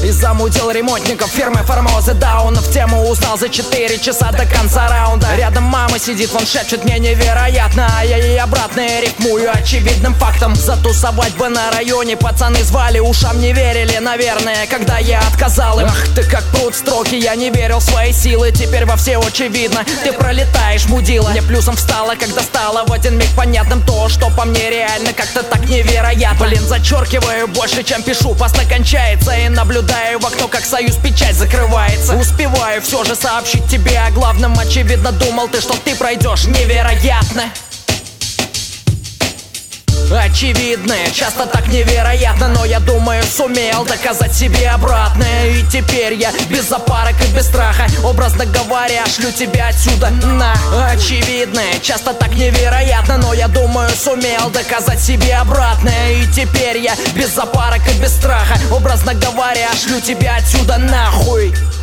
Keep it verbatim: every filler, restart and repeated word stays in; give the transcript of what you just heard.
И замутил ремонтников фирмы Формозы Даун. В тему узнал за четыре часа до конца раунда. Рядом мама сидит, вон шепчет мне невероятно, а я ей обратно рифмую очевидным фактом. Затусовать бы на районе пацаны звали, ушам не верили, наверное, когда я отказал им. Ах ты как пруд строки, я не верил в свои силы. Теперь во все очевидно, ты пролетаешь, мудила. Мне плюсом встало, когда стало в один миг понятным то, что по мне реально как-то так невероятно. Блин, зачеркиваю больше, чем пишу, паста кончается. И наблюдаю в окно, как союз печать закрывается. Успеваю все же сообщить тебе о главном. Очевидно, думал ты, что ты пройдешь невероятно. Очевидно, часто так невероятно, но я думаю, сумел доказать себе обратное. И теперь я без запарок и без страха, образно говоря, шлю тебя отсюда на. Очевидно, часто так невероятно, но я думаю, сумел доказать себе обратное. И теперь я без запарок и без страха, образно говоря, шлю тебя отсюда нахуй.